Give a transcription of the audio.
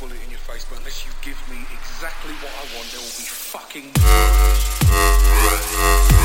bullet in your face, but unless you give me exactly what I want, there will be fucking...